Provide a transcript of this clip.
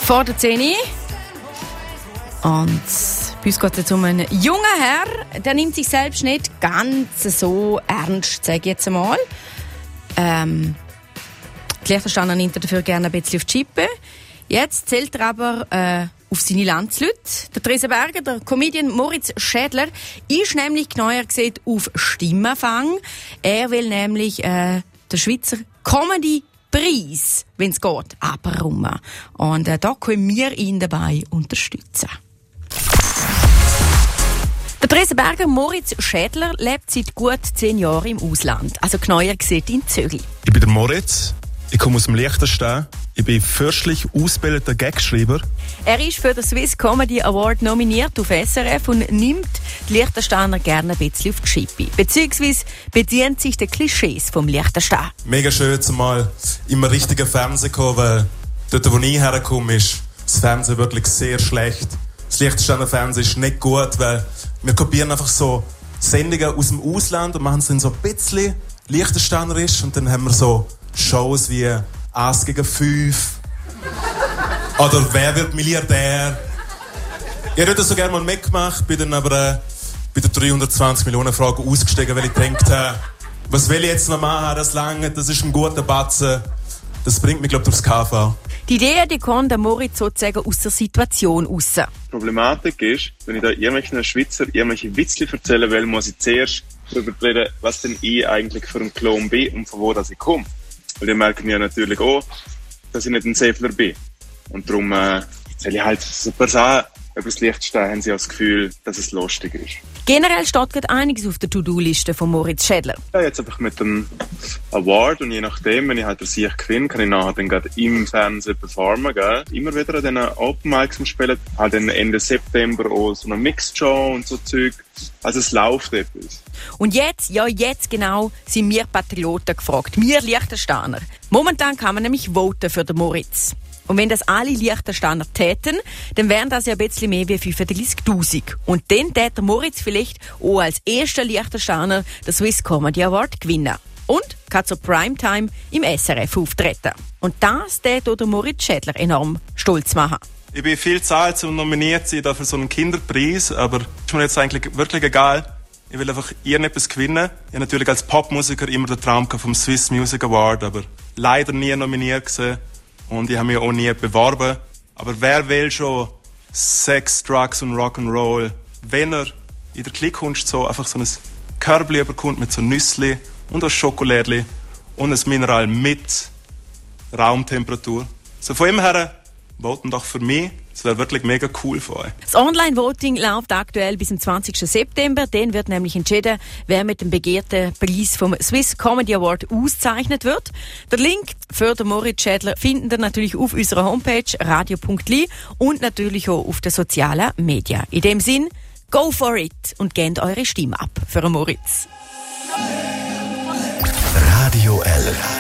vor der 10 Uhr. Und bei uns geht es jetzt um einen jungen Herr, der nimmt sich selbst nicht ganz so ernst, sage ich jetzt einmal. Die Liechtensteiner nimmt er dafür gerne ein bisschen auf die Schippe. Jetzt zählt er aber auf seine Landsleute. Der Tresenberger, der Comedian Moritz Schädler, ist nämlich genauer gesagt auf Stimmenfang. Er will nämlich den Schweizer Comedy-Preis, wenn es geht, abräumen. Und da können wir ihn dabei unterstützen. Der Tresenberger Moritz Schädler lebt seit gut 10 Jahren im Ausland. Also genauer gesagt in Zürich. Ich bin der Moritz. Ich komme aus dem Liechtenstein. Ich bin fürstlich ausgebildeter Gagschreiber. Er ist für den Swiss Comedy Award nominiert auf SRF und nimmt die Liechtensteiner gerne ein bisschen auf die Schippe. Beziehungsweise bedient sich der Klischees vom Liechtenstein. Mega schön, zumal immer richtiger Fernsehen kommen, weil dort, wo ich herkomme, ist das Fernsehen wirklich sehr schlecht. Das Liechtensteiner Fernsehen ist nicht gut, weil wir kopieren einfach so Sendungen aus dem Ausland und machen es dann so ein bisschen liechtensteinerisch und dann haben wir so Shows wie 1 gegen 5 oder Wer wird Milliardär. Ich hätte das so gerne mal mitgemacht, bin dann aber bei der 320 Millionen Frage ausgestiegen, weil ich dachte, was will ich jetzt noch machen, das lange, das ist ein guter Batzen, das bringt mich, glaube ich, durchs KV. Die Idee, die kann der Moritz sozusagen aus der Situation raus. Die Problematik ist, wenn ich da irgendwelchen Schweizer irgendwelche Witzli erzählen will, muss ich zuerst darüber reden, was denn ich eigentlich für ein Klon bin und von wo das ich komme. Weil die merken ja natürlich auch, dass ich nicht ein Säfler bin. Und darum erzähle ich halt so per se, über das Liechtenstein haben sie auch das Gefühl, dass es lustig ist. Generell steht gerade einiges auf der To-Do-Liste von Moritz Schädler. Ja, jetzt einfach mit dem Award und je nachdem, wenn ich halt den Sieg gewinne, kann ich nachher dann gerade im Fernsehen performen, gell? Immer wieder an diesen Open Mics spielen, halt dann Ende September auch so eine Mixed Show und so Zeug. Also es läuft etwas. Und jetzt, ja jetzt genau, sind wir Patrioten gefragt. Wir Liechtensteiner. Momentan kann man nämlich voten für den Moritz. Und wenn das alle Liechtensteiner täten, dann wären das ja ein bisschen mehr wie 35'000. Und dann täte der Moritz vielleicht auch als erster Liechtensteiner den Swiss Comedy Award gewinnen. Und kann zur Primetime im SRF auftreten. Und das täte der Moritz Schädler enorm stolz machen. Ich bin viel zahlt und nominiert sein für so einen Kinderpreis, aber ist mir jetzt eigentlich wirklich egal. Ich will einfach irgendetwas gewinnen. Ich habe natürlich als Popmusiker immer den Traum vom Swiss Music Award, aber leider nie nominiert gewesen. Und ich habe mich auch nie beworben. Aber wer will schon Sex, Drugs und Rock'n'Roll, wenn er in der Klickkunst so einfach so ein Körbchen überkommt mit so Nüssli und ein Schokolädli und ein Mineral mit Raumtemperatur. So von ihm her, voten doch für mich. Das wäre wirklich mega cool für euch. Das Online-Voting läuft aktuell bis zum 20. September. Dann wird nämlich entschieden, wer mit dem begehrten Preis vom Swiss Comedy Award ausgezeichnet wird. Der Link für den Moritz Schädler finden ihr natürlich auf unserer Homepage radio.li und natürlich auch auf den sozialen Medien. In dem Sinn, go for it und gebt eure Stimme ab für den Moritz. Radio L.